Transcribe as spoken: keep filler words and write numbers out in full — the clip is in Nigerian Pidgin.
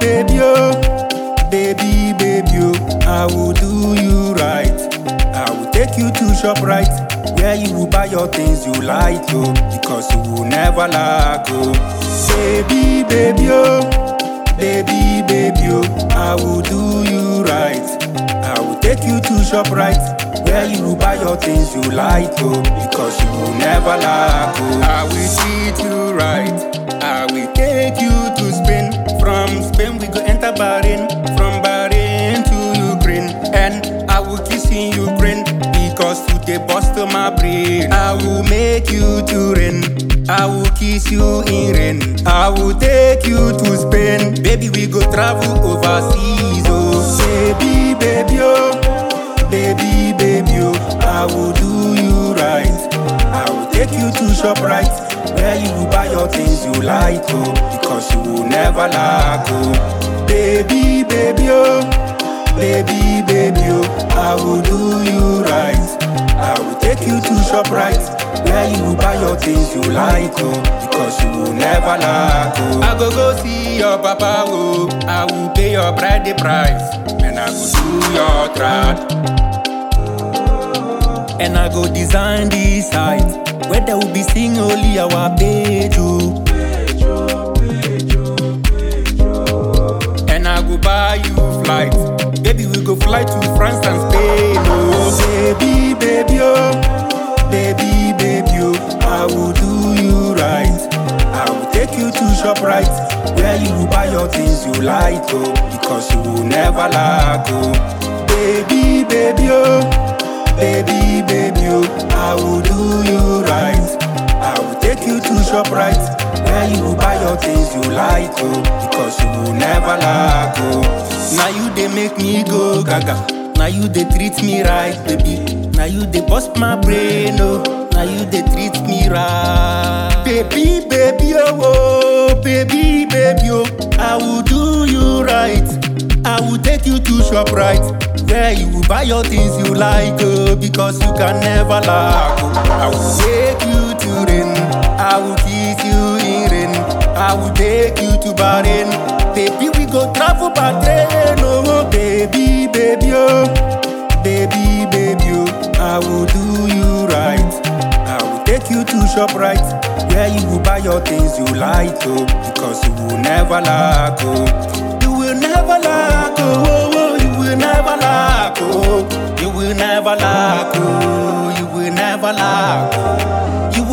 baby, oh, baby, baby, oh, I will do you right. I will take you to ShopRite, where you will buy your things you like, oh, because you will never lack, oh. Baby, baby, oh, baby, baby, oh, I will do you right. I will take you to ShopRite, where you will buy your things you like, oh, because you will never lack, oh. I will treat you right. I will take you to Spain. From Spain we go enter Bahrain. From Bahrain to Ukraine. And I will kiss in Ukraine, because you dey bust my brain. I will make you to rain. I will kiss you in rain. I will take you to Spain. Baby, we go travel overseas, oh. Baby, baby, oh, baby, baby, oh, I will do you right. I will take you to ShopRite, where you will buy your things you like, oh, because you will never lack, oh. Baby, baby, oh, baby, baby, oh, I will do you right. I will take you to ShopRite, where you will buy your things you like, oh, because you will never lack, oh. I go go see your papa, oh, I will pay your bride the price, and I go do your trad. And I go design this site, where there will be sing only our page, oh. And I go buy you flight, baby, we go fly to France and Spain, oh. Baby, baby, oh, baby, baby, oh, I will do you right. I will take you to ShopRite, where you will buy your things you like, oh, because you will never lack, oh. Baby, baby, oh, baby, baby, oh, I will do you right. I will take you to ShopRite, where you will buy your things you like, oh, because you will never lack, oh. Now you they make me go gaga. Now you they treat me right, baby. Now you they bust my brain, oh. Now you they treat me right. Baby, baby, oh, oh, baby, baby, oh, I will do you right. I will take you to ShopRite, where you will buy your things you like, oh, because you can never lack, oh. I will take you to rain. I will kiss you in rain. I will take you to Bahrain. Baby, we go travel by train, oh, baby, baby, oh, baby, baby, oh, I will do you right. I will take you to ShopRite, where you will buy your things you like, oh, because you will never lack, oh. You will never lack, oh, oh, you will never lack, oh. You will never lack, oh, you will never lack, oh. You